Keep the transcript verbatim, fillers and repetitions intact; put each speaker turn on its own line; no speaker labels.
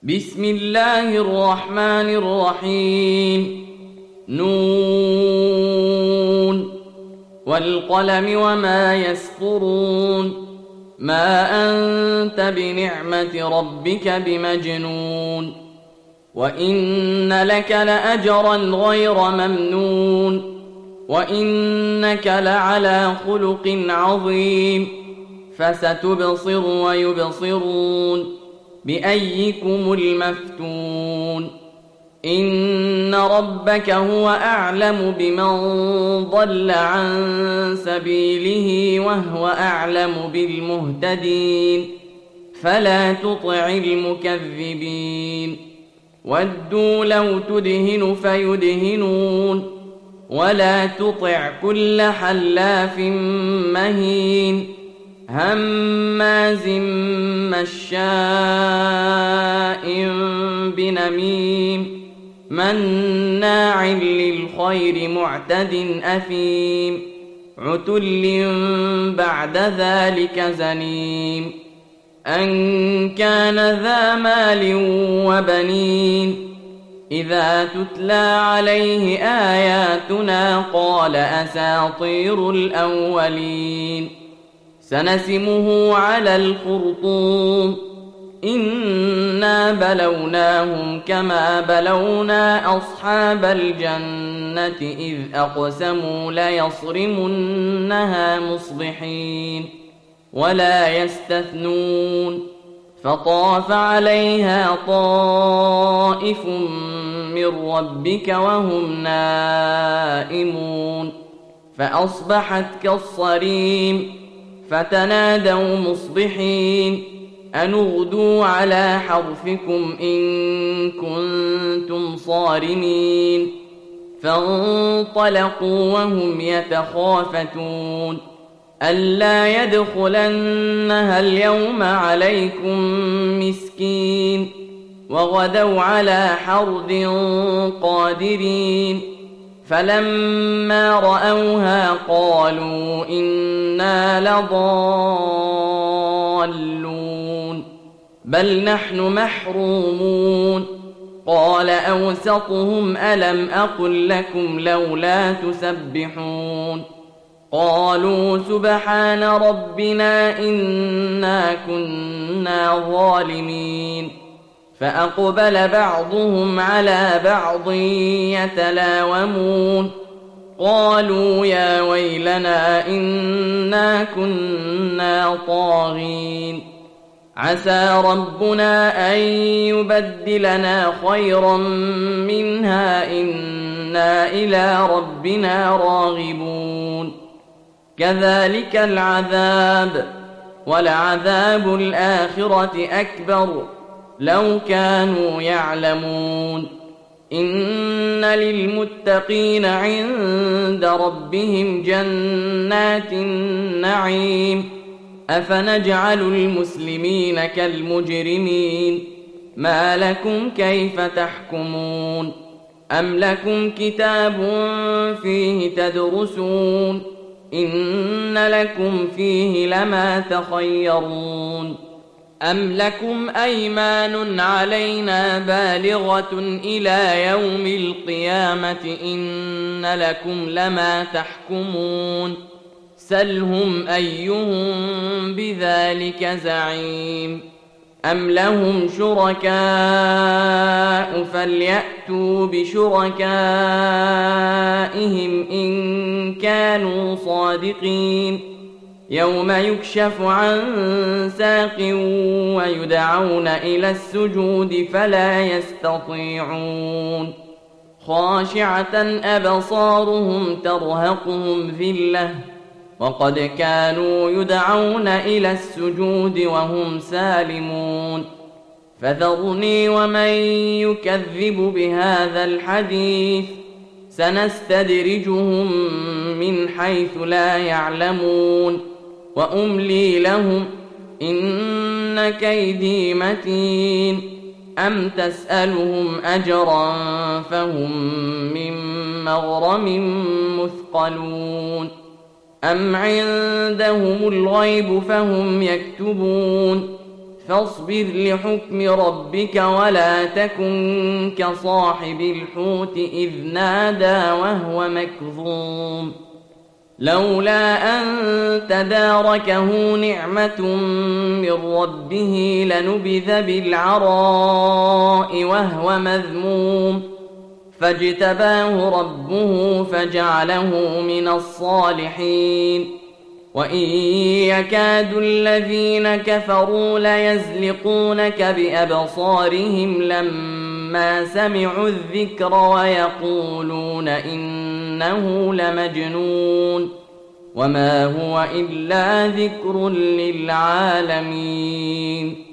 بسم الله الرحمن الرحيم. نون والقلم وما يسطرون. ما أنت بنعمة ربك بمجنون. وإن لك لأجرا غير ممنون. وإنك لعلى خلق عظيم. فستبصر ويبصرون بأيكم المفتون. إن ربك هو أعلم بمن ضل عن سبيله وهو أعلم بالمهتدين. فلا تطع المكذبين. ودوا لو تدهن فيدهنون. ولا تطع كل حلاف مهين هماز مشاء بنميم مناع للخير معتد أثيم عتل بعد ذلك زنيم أن كان ذا مال وبنين. إذا تتلى عليه آياتنا قال أساطير الأولين. سنسمه على الخرطوم. إنا بلوناهم كما بلونا أصحاب الجنة إذ أقسموا ليصرمنها مصبحين ولا يستثنون. فطاف عليها طائف من ربك وهم نائمون فأصبحت كالصريم. فتنادوا مصبحين أن اغدوا على حرثكم إن كنتم صارمين. فانطلقوا وهم يتخافتون ألا يدخلنها اليوم عليكم مسكين. وغدوا على حرد قادرين. فلما رأوها قالوا إنا لضالون بل نحن محرومون. قال أوسطهم ألم أقل لكم لولا تسبحون. قالوا سبحان ربنا إنا كنا ظالمين. فأقبل بعضهم على بعض يتلاومون قالوا يا ويلنا إنا كنا طاغين. عسى ربنا أن يبدلنا خيرا منها إنا إلى ربنا راغبون. كذلك العذاب ولعذاب الآخرة أكبر لو كانوا يعلمون. إن للمتقين عند ربهم جنات النعيم. أفنجعل المسلمين كالمجرمين. ما لكم كيف تحكمون. أم لكم كتاب فيه تدرسون إن لكم فيه لما تخيرون. أم لكم أيمان علينا بالغة إلى يوم القيامة إن لكم لما تحكمون. سلهم أيهم بذلك زعيم. أم لهم شركاء فليأتوا بشركائهم إن كانوا صادقين. يوم يكشف عن ساق ويدعون إلى السجود فلا يستطيعون. خاشعة أبصارهم ترهقهم ذلة وقد كانوا يدعون إلى السجود وهم سالمون. فذرني ومن يكذب بهذا الحديث سنستدرجهم من حيث لا يعلمون وأملي لهم إن كيدي متين. أم تسألهم أجرا فهم من مغرم مثقلون. أم عندهم الغيب فهم يكتبون فاصبر لحكم ربك ولا تكن كصاحب الحوت إذ نادى وهو مكظوم لولا أن تداركه نعمة من ربه لنبذ بالعراء وهو مذموم فاجتباه ربه فجعله من الصالحين وإن يكاد الذين كفروا ليزلقونك بأبصارهم لما سمعوا الذكر ويقولون إنه لمجنون وما هو إلا ذكر للعالمين